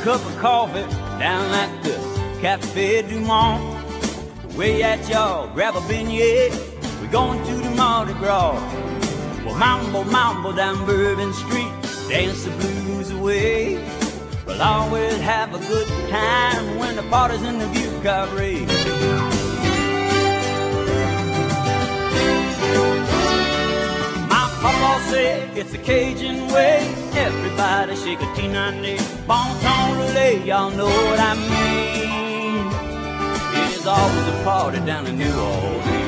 cup of coffee down at the Cafe Du Monde. Way at y'all, grab a beignet, we're going to the Mardi Gras. Well, mambo, mambo down Bourbon Street, dance the blues away. We'll always have a good time when the party's in the View Cabaret. My papa said it's a Cajun way. Everybody shake a T90, bon ton relay, y'all know what I mean. It is always a party down in New Orleans.